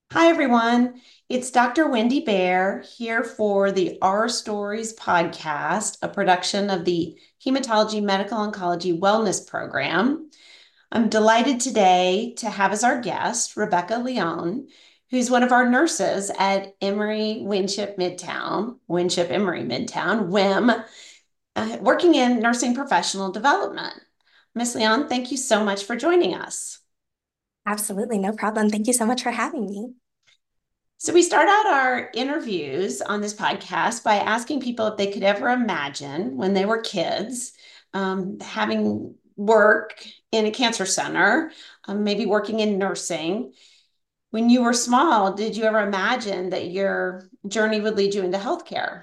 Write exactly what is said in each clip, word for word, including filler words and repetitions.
Hi, everyone. It's Doctor Wendy Bear here for the Our Stories podcast, a production of the Hematology Medical Oncology Wellness Program. I'm delighted today to have as our guest Rebecca Leone, who's one of our nurses at Emory Winship Midtown, Winship Emory Midtown, W I M, uh, working in nursing professional development. Miss Leone, thank you so much for joining us. Absolutely, no problem. Thank you so much for having me. So, we start out our interviews on this podcast by asking people if they could ever imagine when they were kids um, having work in a cancer center, um, maybe working in nursing. When you were small, did you ever imagine that your journey would lead you into healthcare?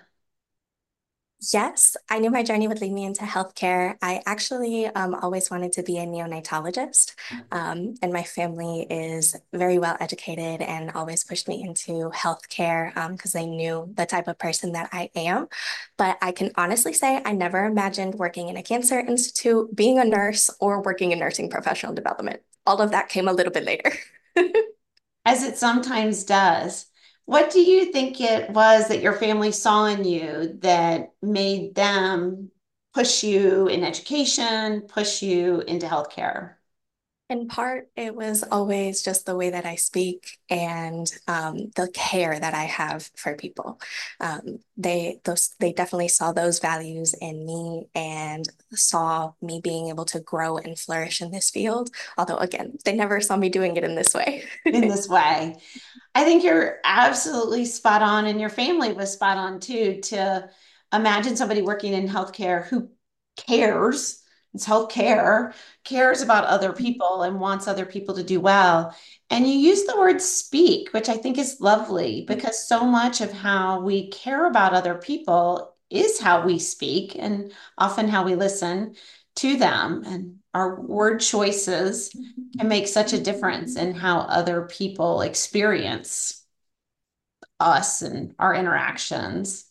Yes, I knew my journey would lead me into healthcare. I actually um, always wanted to be a neonatologist, um, and my family is very well educated and always pushed me into healthcare because they knew the type of person that I am. But I can honestly say I never imagined working in a cancer institute, being a nurse, or working in nursing professional development. All of that came a little bit later. As it sometimes does. What do you think it was that your family saw in you that made them push you in education, push you into healthcare? In part, it was always just the way that I speak and um, the care that I have for people. Um, they those they definitely saw those values in me and saw me being able to grow and flourish in this field. Although, again, they never saw me doing it in this way. In this way. I think you're absolutely spot on, and your family was spot on too, to imagine somebody working in healthcare who cares, it's healthcare, cares about other people and wants other people to do well. And you use the word speak, which I think is lovely because so much of how we care about other people is how we speak and often how we listen to them. And our word choices can make such a difference in how other people experience us and our interactions.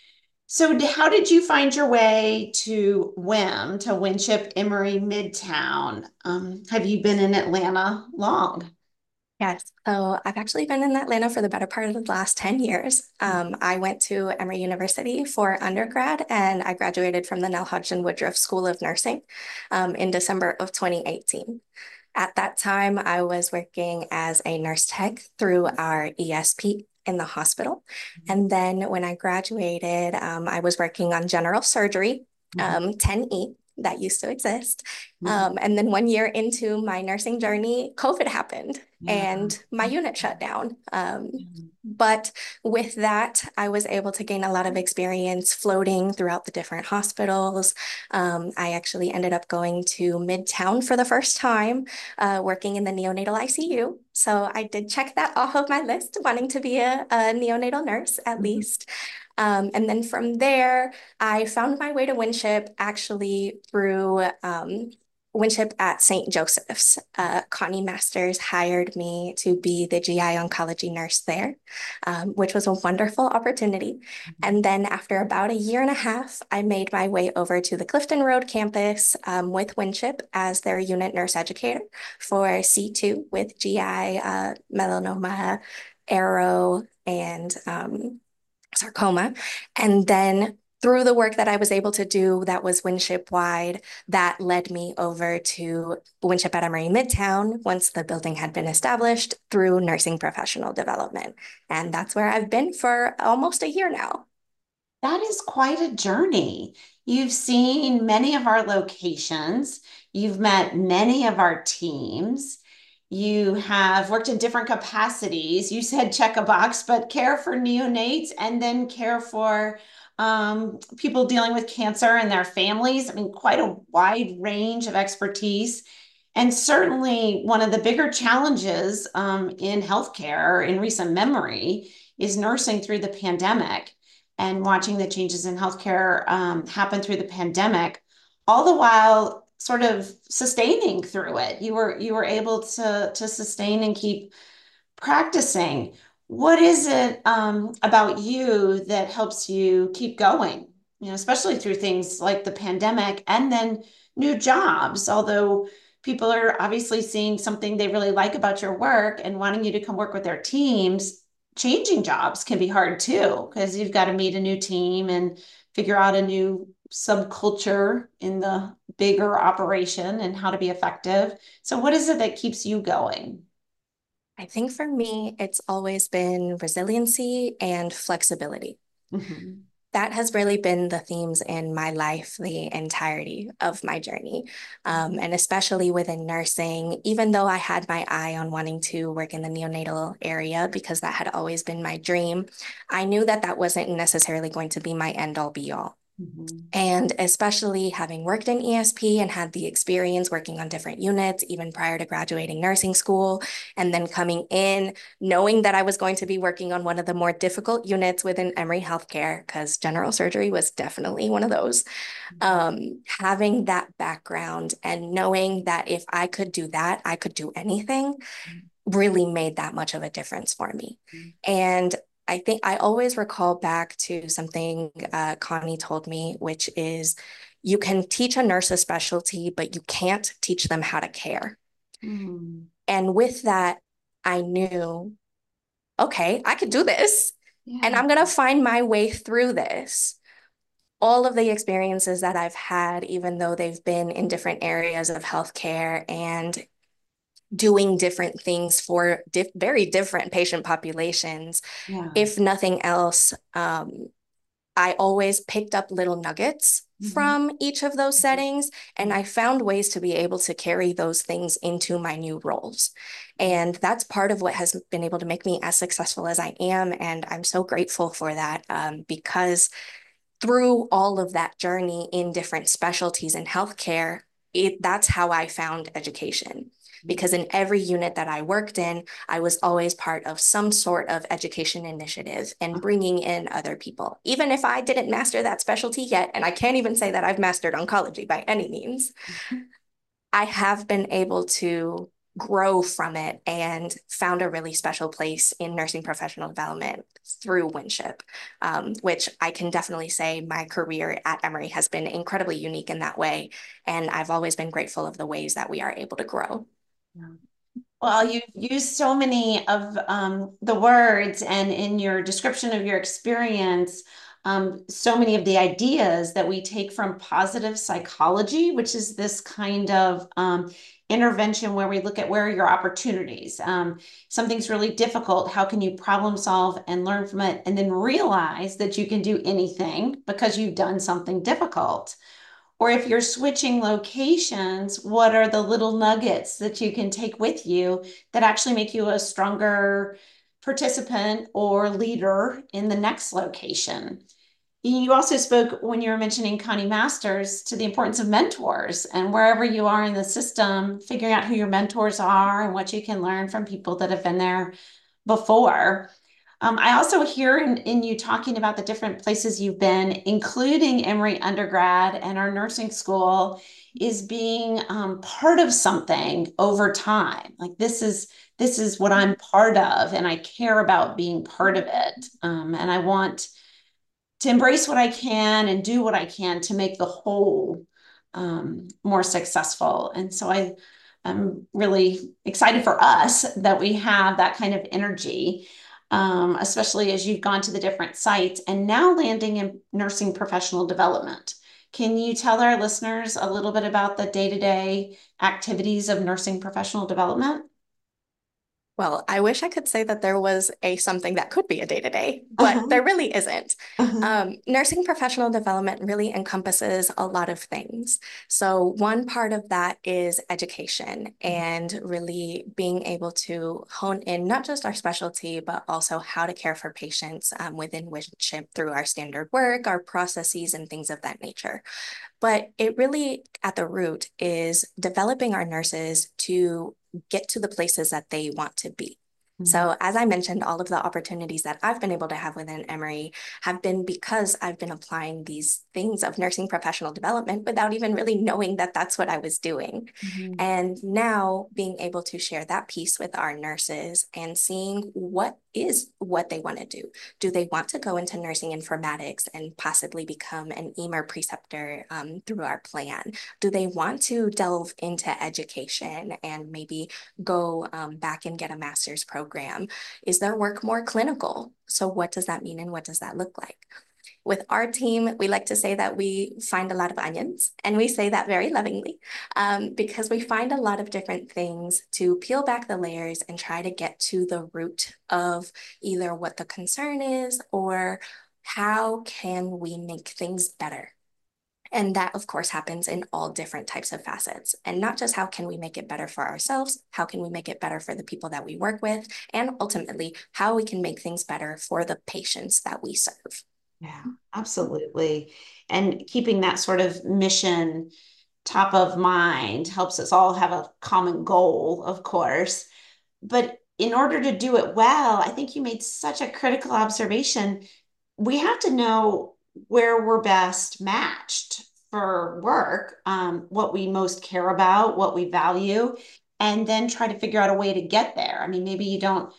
So, how did you find your way to W I M, to Winship Emory Midtown? Um, have you been in Atlanta long? Yes. So I've actually been in Atlanta for the better part of the last ten years. Um, I went to Emory University for undergrad and I graduated from the Nell Hodgson Woodruff School of Nursing um, in December of twenty eighteen. At that time, I was working as a nurse tech through our E S P in the hospital. And then when I graduated, um, I was working on general surgery, Mhm. um, ten E, that used to exist. Mhm. Um, and then one year into my nursing journey, COVID happened Yeah. and my unit shut down. Um, but with that, I was able to gain a lot of experience floating throughout the different hospitals. Um, I actually ended up going to Midtown for the first time, uh, working in the neonatal I C U. So I did check that off of my list, wanting to be a, a neonatal nurse at Mhm. least. Um, and then from there, I found my way to Winship actually through um, Winship at Saint Joseph's. Uh, Connie Masters hired me to be the G I oncology nurse there, um, which was a wonderful opportunity. And then after about a year and a half, I made my way over to the Clifton Road campus um, with Winship as their unit nurse educator for C two with G I, uh, melanoma, arrow, and um, sarcoma. And then through the work that I was able to do that was Winship wide, that led me over to Winship at Emory Midtown once the building had been established through nursing professional development. And that's where I've been for almost a year now. That is quite a journey. You've seen many of our locations, you've met many of our teams, you have worked in different capacities. You said check a box, but care for neonates and then care for um, people dealing with cancer and their families. I mean, quite a wide range of expertise. And certainly, one of the bigger challenges um, in healthcare in recent memory is nursing through the pandemic and watching the changes in healthcare um, happen through the pandemic, all the while sort of sustaining through it. You were you were able to to sustain and keep practicing. What is it um, about you that helps you keep going? You know, especially through things like the pandemic and then new jobs. Although people are obviously seeing something they really like about your work and wanting you to come work with their teams. Changing jobs can be hard too, because you've got to meet a new team and figure out a new subculture in the bigger operation and how to be effective. So, what is it that keeps you going? I think for me, it's always been resiliency and flexibility. Mhm. That has really been the themes in my life the entirety of my journey. Um, and especially within nursing, even though I had my eye on wanting to work in the neonatal area because that had always been my dream, I knew that that wasn't necessarily going to be my end all be all. Mhm. And especially having worked in E S P and had the experience working on different units, even prior to graduating nursing school, and then coming in, knowing that I was going to be working on one of the more difficult units within Emory Healthcare, because general surgery was definitely one of those. Um, having that background and knowing that if I could do that, I could do anything really made that much of a difference for me. And I think I always recall back to something uh, Connie told me, which is you can teach a nurse a specialty, but you can't teach them how to care. Mhm. And with that, I knew, okay, I could do this and Yeah. I'm going to find my way through this. All of the experiences that I've had, even though they've been in different areas of healthcare and doing different things for diff very different patient populations, Yeah. if nothing else, um, I always picked up little nuggets Mhm. from each of those settings, and I found ways to be able to carry those things into my new roles. And that's part of what has been able to make me as successful as I am. And I'm so grateful for that um, because through all of that journey in different specialties in healthcare, it, that's how I found education. Because in every unit that I worked in, I was always part of some sort of education initiative and bringing in other people. Even if I didn't master that specialty yet, and I can't even say that I've mastered oncology by any means, I have been able to grow from it and found a really special place in nursing professional development through Winship, um, which I can definitely say my career at Emory has been incredibly unique in that way. And I've always been grateful of the ways that we are able to grow. Yeah. Well, you've used so many of um, the words, and in your description of your experience, um, so many of the ideas that we take from positive psychology, which is this kind of um, intervention where we look at where are your opportunities. Um, something's really difficult. How can you problem solve and learn from it, and then realize that you can do anything because you've done something difficult? Or if you're switching locations, what are the little nuggets that you can take with you that actually make you a stronger participant or leader in the next location? You also spoke when you were mentioning Connie Masters to the importance of mentors, and wherever you are in the system, figuring out who your mentors are and what you can learn from people that have been there before. Um, I also hear in, in you talking about the different places you've been, including Emory undergrad and our nursing school, is being um, part of something over time. Like this is this is what I'm part of, and I care about being part of it. Um, and I want to embrace what I can and do what I can to make the whole um, more successful. And so I am really excited for us that we have that kind of energy, um, especially as you've gone to the different sites and now landing in nursing professional development. Can you tell our listeners a little bit about the day-to-day activities of nursing professional development? Well, I wish I could say that there was a something that could be a day to day, but Uh-huh. there really isn't. Uh-huh. Um, nursing professional development really encompasses a lot of things. So, one part of that is education and really being able to hone in not just our specialty, but also how to care for patients um, within Winship through our standard work, our processes, and things of that nature. But it really, at the root, is developing our nurses to get to the places that they want to be. Mhm. So, as I mentioned, all of the opportunities that I've been able to have within Emory have been because I've been applying these things of nursing professional development without even really knowing that that's what I was doing. Mhm. And now being able to share that piece with our nurses and seeing what is what they want to do. Do they want to go into nursing informatics and possibly become an E M R preceptor um, through our plan? Do they want to delve into education and maybe go um, back and get a master's program? Is their work more clinical? So, what does that mean and what does that look like? With our team, we like to say that we find a lot of onions, and we say that very lovingly um, because we find a lot of different things to peel back the layers and try to get to the root of either what the concern is or how can we make things better. And that, of course, happens in all different types of facets. And not just how can we make it better for ourselves, how can we make it better for the people that we work with, and ultimately, how we can make things better for the patients that we serve. Yeah, absolutely. And keeping that sort of mission top of mind helps us all have a common goal, of course. But in order to do it well, I think you made such a critical observation. We have to know where we're best matched for work, um, what we most care about, what we value, and then try to figure out a way to get there. I mean, maybe you don't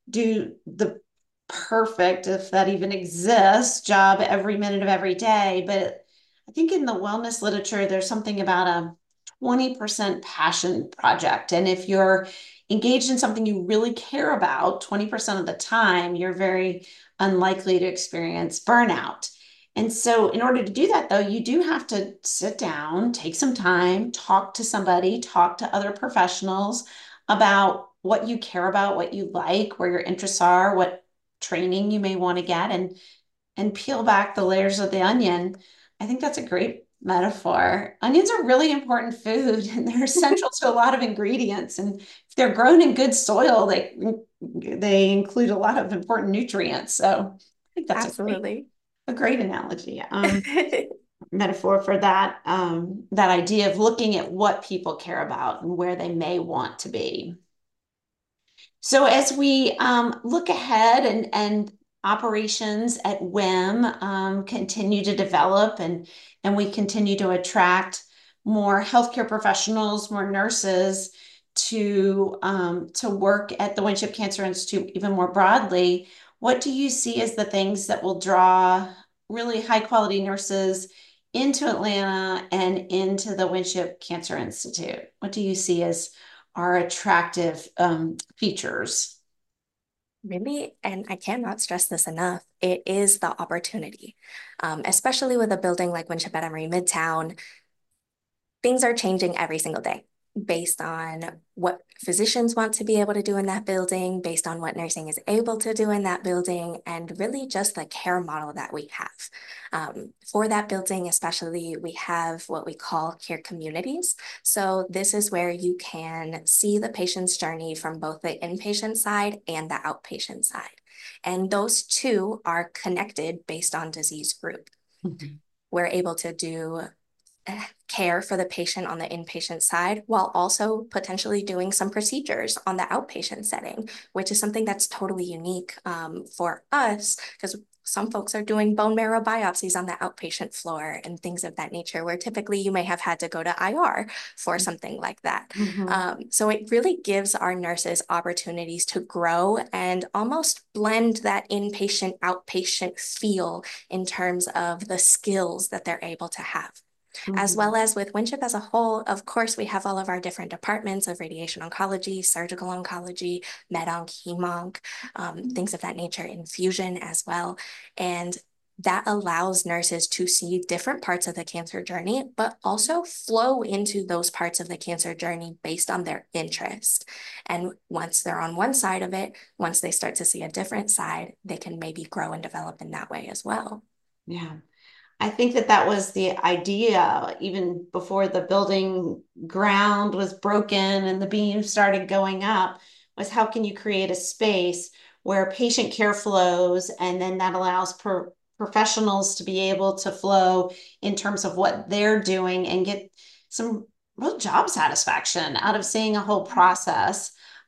do the perfect, if that even exists, job every minute of every day, but I think in the wellness literature, there's something about a twenty percent passion project. And if you're engaged in something you really care about twenty percent of the time, you're very unlikely to experience burnout. And so, in order to do that, though, you do have to sit down, take some time, talk to somebody, talk to other professionals about what you care about, what you like, where your interests are, what training you may want to get, and and peel back the layers of the onion. I think that's a great metaphor. Onions are really important food and they're essential to a lot of ingredients. And if they're grown in good soil, they they include a lot of important nutrients. So I think that's a great Absolutely. a great analogy. Um, metaphor for that um, that idea of looking at what people care about and where they may want to be. So as we um, look ahead and, and operations at W I M um, continue to develop and, and we continue to attract more healthcare professionals, more nurses to, um, to work at the Winship Cancer Institute even more broadly, what do you see as the things that will draw really high quality nurses into Atlanta and into the Winship Cancer Institute? What do you see as are attractive um, features? Really, and I cannot stress this enough, it is the opportunity. Um, especially with a building like Winship at Emory Midtown, things are changing every single day based on what physicians want to be able to do in that building, based on what nursing is able to do in that building, and really just the care model that we have. Um, for that building, especially, we have what we call care communities. So this is where you can see the patient's journey from both the inpatient side and the outpatient side. And those two are connected based on disease group. Mhm. We're able to do care for the patient on the inpatient side while also potentially doing some procedures on the outpatient setting, which is something that's totally unique um, for us because some folks are doing bone marrow biopsies on the outpatient floor and things of that nature, where typically you may have had to go to I R for something like that. Mhm. Um, so it really gives our nurses opportunities to grow and almost blend that inpatient outpatient feel in terms of the skills that they're able to have. As well Mhm. as with Winship as a whole, of course, we have all of our different departments of radiation oncology, surgical oncology, med-onc, hem-onc, um, things of that nature, infusion as well. And that allows nurses to see different parts of the cancer journey, but also flow into those parts of the cancer journey based on their interest. And once they're on one side of it, once they start to see a different side, they can maybe grow and develop in that way as well. Yeah. I think that that was the idea even before the building ground was broken and the beams started going up was how can you create a space where patient care flows and then that allows pro professionals to be able to flow in terms of what they're doing and get some real job satisfaction out of seeing a whole process.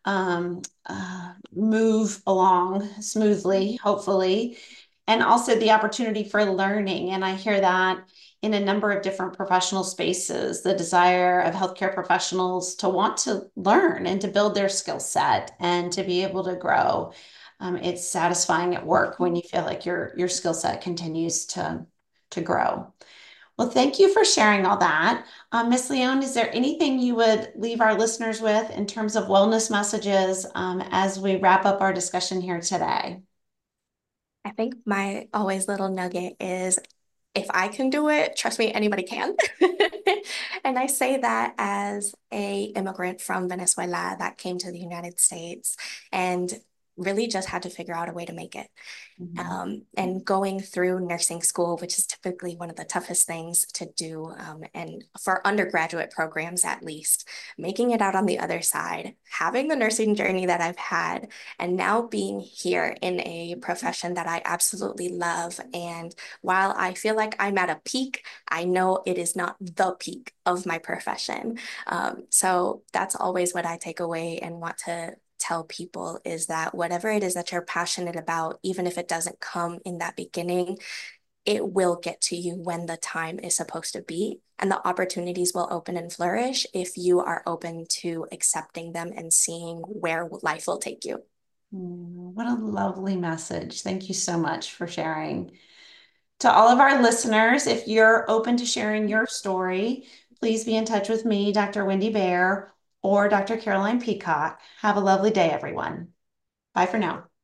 um, uh, move along smoothly, hopefully, and also the opportunity for learning. And I hear that in a number of different professional spaces, the desire of healthcare professionals to want to learn and to build their skill set and to be able to grow. Um, it's satisfying at work when you feel like your your skill set continues to to grow. Well, thank you for sharing all that. Um, Miss Leone, is there anything you would leave our listeners with in terms of wellness messages um, as we wrap up our discussion here today? I think my always little nugget is if I can do it, trust me, anybody can. And I say that as a immigrant from Venezuela that came to the United States and really just had to figure out a way to make it. Mhm. Um, and going through nursing school, which is typically one of the toughest things to do, um, and for undergraduate programs at least, making it out on the other side, having the nursing journey that I've had, and now being here in a profession that I absolutely love. And while I feel like I'm at a peak, I know it is not the peak of my profession. Um, so that's always what I take away and want to tell people is that whatever it is that you're passionate about, even if it doesn't come in that beginning, it will get to you when the time is supposed to be. And the opportunities will open and flourish if you are open to accepting them and seeing where life will take you. Mm, what a lovely message. Thank you so much for sharing. To all of our listeners, if you're open to sharing your story, please be in touch with me, Doctor Wendy Bear, or Doctor Caroline Peacock. Have a lovely day, everyone. Bye for now.